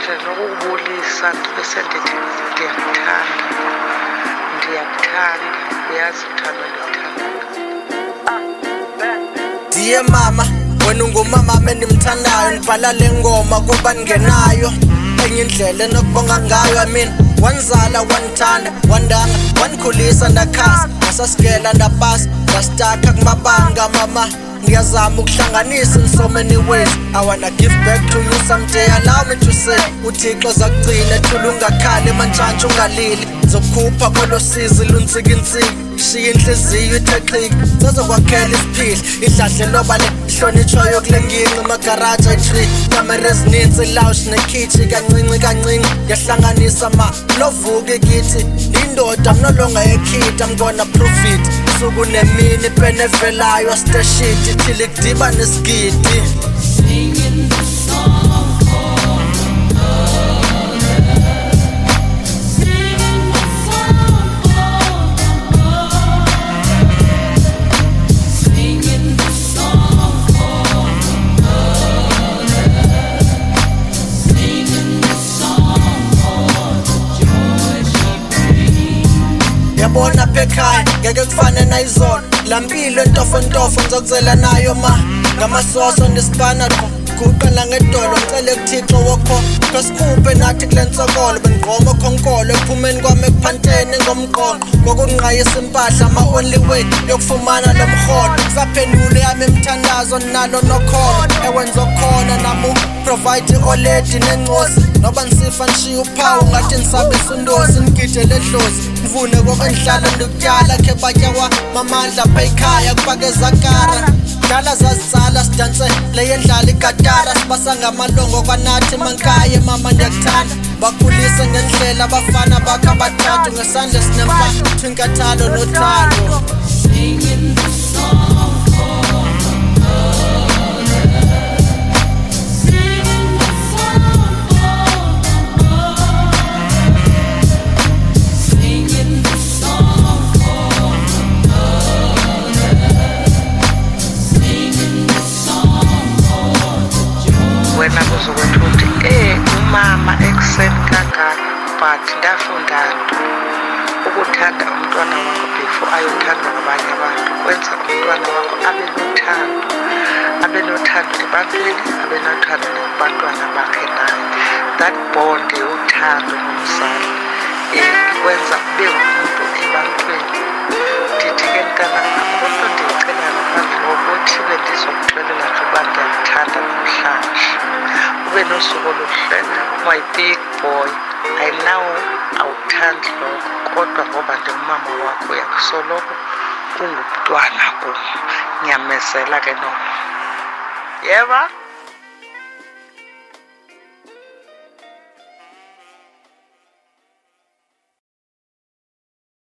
nje nokubulisa bese ndithi ndiyakuthanda uyazi uthando ndikuthanda. Diye mama wena ungumama endimthandayo ndibhala le ngoma kuba ndingenayo enye indlela enokubonga ngayo. I mean wanzala wanthanda wandanga wandikhulisa ndakhasa ngasasigela ndapasa ndastaka kumabanga mama ngiyazama ukuhlanganisa in so many ways. I wanna give back to you someday, allow me to say uThixo zakugcina thula ungakhali mantshantshi ungalili zokukhupha kolo sizi luntsikintsiki shiya inhliziyo ithexika zazokwakhela isiphihli idladle loba le ihlonitshwayo kule nginqi amagaraji ayi-3 kamera ezininzi ilawushi nekhithi kancinci kancinci yahlanganisa lovuke kithi indoda mnolonga yekhiti I'm gonna prove it suku nemini ipeni evelayo asteshiti ithile kudiba nesigidi. Singing the song for singing the song singing the song singing the song for the joy she brings. Yabona phekhaya ngeke kufane nayizona lampilo entofontofo ngizokuzela nayo ngamasoso ndisipana qho kuqala ngedolo ngicele kuThixo wokho kasikhuphe nathi kule nsokolo bendigqoma khonkolo ephumeni kwami ekuphanteni ngomqondo ngokunqayisa impahla only way yokufumana lo mrholo saphendule yami imthandazo nalo nokholo ewenza okhona nami provide oledi nencosi noba nisifa nishiya uphawu ngathi nisabisa undosi ngigidele edlozi mvune kokwendihlala ndikutyala khe batya kwamamandla apha ekhaya kupake zakara dala zazitsala sidanse leyendlala igatara sibasa ngamalongo kwanathi mankaye mama ndiyakuthanda bakhulise ngendlela abafana bakho abathathu ngesandla sinemfa twinkathalo nothando. Singing the song for singing the song singing the song singing the song for the joy. Wena kuzokuthi uthi umama ekuseni kangaka but ndafunda nto ukuthanda umntwana wakho before ayothandwa ngabanye abantu kwenza umntwana wakho abe nothando ebantwini abe nothando nakubantwana bakhe naye. That bond yothando nomzali ikwenza ube ngumuntu ebantwini. Ndithi ke mntanam akukho nto ndiyicela ngaphandle kokuthi bendizokuxelela nje uba ndiyakuthanda namhlanje ube nosuku oluhle my big boy. I know awuthandi lokho kodwa ngoba ndingumama wakho uyakusoloko ungumntwana kum. Ngiyamezela ke noma yeba.